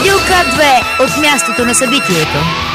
Радио К2 от мястото на събитието.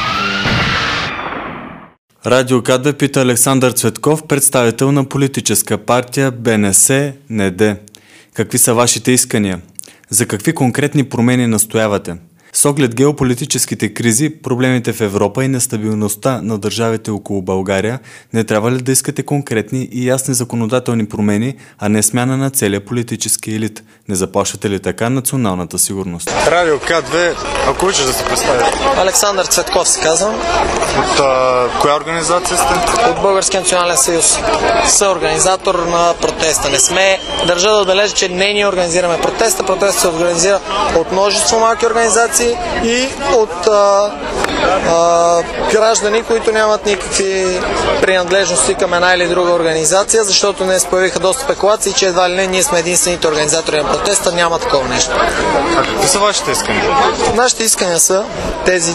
Радио К2 пита Александър Цветков, представител на политическа партия БНС НД. Какви са вашите искания? За какви конкретни промени настоявате? С оглед геополитическите кризи, проблемите в Европа и нестабилността на държавите около България, не трябва ли да искате конкретни и ясни законодателни промени, а не смяна на целия политически елит? Не заплашвате ли така националната сигурност? Радио К2, ако учиш да се представите? Александър Цветков се казвам. От коя организация сте? От Българския национален съюз. Съорганизатор на протеста. Не сме, държа да отбележа, че не ние организираме протеста. Протестът се организира от множество малки организации и от граждани, които нямат никакви принадлежности към една или друга организация, защото не се появиха доста спекулации, че едва ли не ние сме единствените организатори на протеста, няма такова нещо. А какви са вашите искания? Нашите искания са тези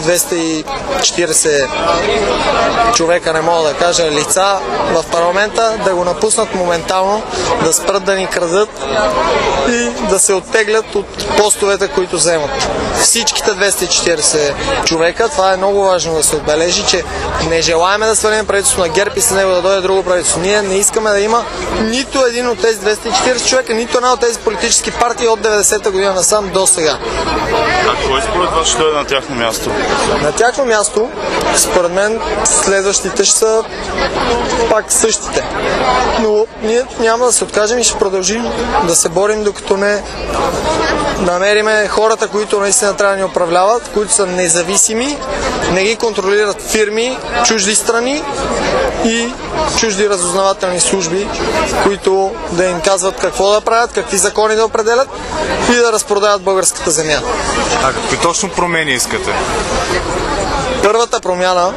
240 човека, не мога да кажа, лица в парламента, да го напуснат моментално, да спрат да ни крадат и да се оттеглят от постовете, които вземат. Всичките 240 човека, това е много важно да се отбележи, че не желаеме да свалим правителството на ГЕРБ и с него да дойде друго правителство. Ние не искаме да има нито един от тези 240 човека, нито една от тези политически партии от 90-та година насам до сега. А кой според вас ще е на тяхно място? На тяхно място, според мен, следващите ще са пак същите. Но ние няма да се откажем и ще продължим да се борим, докато не намериме хората, които наистина трябва да ни управляват, които са независими, не ги контролират фирми, чужди страни и чужди разузнавателни служби, които да им казват какво да правят, какви закони да определят и да разпродават българската земя. А какви точно промени искате? Първата промяна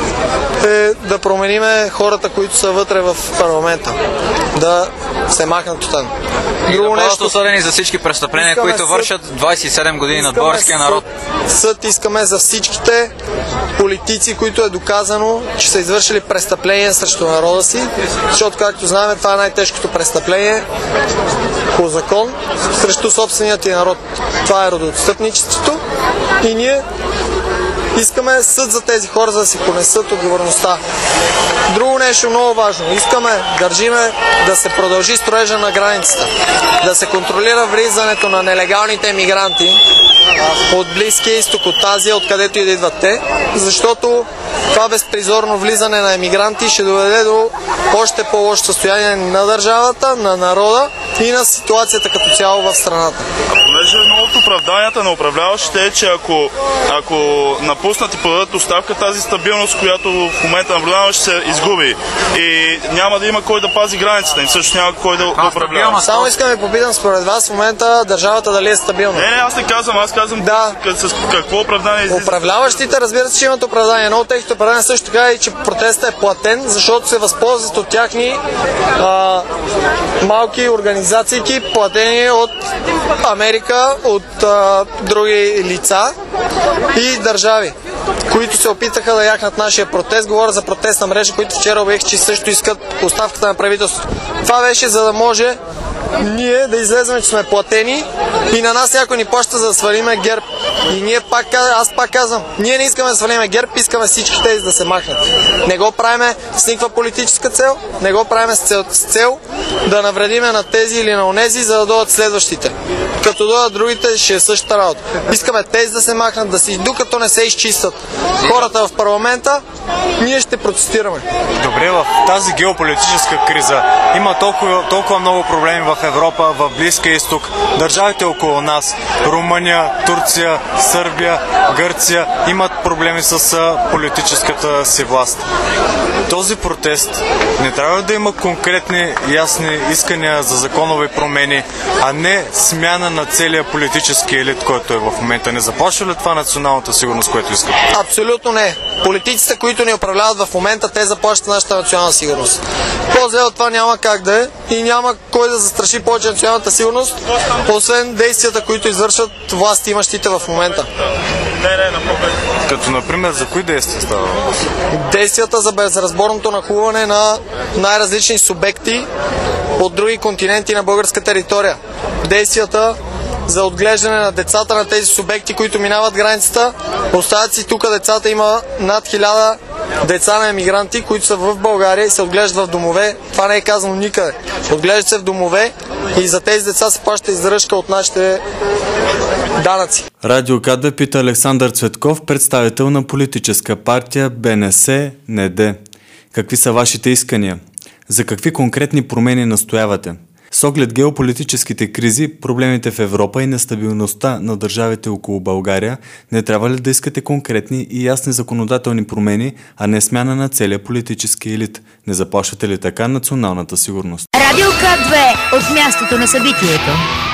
е да промениме хората, които са вътре в парламента. Да се махнат от там. И да бъдат осъдени за всички престъпления, които вършат 27 години над българския народ. Съд искаме за всичките политици, които е доказано, че са извършили престъпления срещу народа си, защото, както знаем, това е най-тежкото престъпление по закон срещу собственият ти народ. Това е родоотстъпничеството и ние искаме съд за тези хора, за да си понесат отговорността. Друго нещо много важно. Държиме да се продължи строежа на границата, да се контролира влизането на нелегалните емигранти от Близкия изток, от Азия, откъдето и да идват те, защото това безпризорно влизане на емигранти ще доведе до още по-лошо състояние на държавата, на народа и на ситуацията като цяло в страната. А понеже едно от оправданията на управляващите е, че ако напуснат и подадат оставка, тази стабилност, която в момента наблюдаваме, ще се изгуби и няма да има кой да пази границата и също няма кой да управлява. Само искам да попитам, според вас в момента държавата дали е стабилна? Не, аз не казвам, аз казвам с какво оправдание излиза. Управляващите, разбира се, че имат оправдание. Едно от техните оправдания също така е, че протестът е платен, защото се възползват от тяхни малки организации, платени от Америка, от други лица и държави, които се опитаха да яхнат нашия протест. Говоря за протестна мрежа, които вчера обявих, че също искат оставката на правителството. Това беше за да може ние да излезем, че сме платени и на нас някой ни плаща за да свалиме ГЕРБ. И ние аз пак казвам, ние не искаме да свалиме ГЕРБ, искаме всички тези да се махнат. Не го правиме с никаква политическа цел, не го правиме с цел да навредиме на тези или на онези, за да дойдат следващите. Като дойдат другите, ще е същата работа. Искаме тези да се махнат, докато не се изчистят хората в парламента, ние ще протестираме. Добре, в тази геополитическа криза има толкова много проблеми в Европа, в Близкия изток, държавите около нас, Румъния, Турция, Сърбия, Гърция имат проблеми с политическата си власт. Този протест не трябва да има конкретни, ясни искания за законови промени, а не смяна на целия политически елит, който е в момента. Не заплашва ли това националната сигурност, което искат? Абсолютно не. Политиците, които ни управляват в момента, те заплащат нашата национална сигурност. По-зле от това няма как да е и няма кой да застраши повече националната сигурност, освен действията, които извършват власти имащите в момента. Като, например, за кои действия става? Действията за безразборното нахлуване на най-различни субекти от други континенти на българска територия. Действията за отглеждане на децата на тези субекти, които минават границата. Оставят си тук децата, има над 1000 деца на емигранти, които са в България и се отглеждат в домове. Това не е казано никъде. Отглеждат се в домове и за тези деца се плаща издръжка от нашите данъци. Радио КАТ пита Александър Цветков, представител на политическа партия БНС НД. Какви са вашите искания? За какви конкретни промени настоявате? С оглед геополитическите кризи, проблемите в Европа и нестабилността на държавите около България, не трябва ли да искате конкретни и ясни законодателни промени, а не смяна на целия политически елит? Не заплашвате ли така националната сигурност? Радио КАТ 2 от мястото на събитието.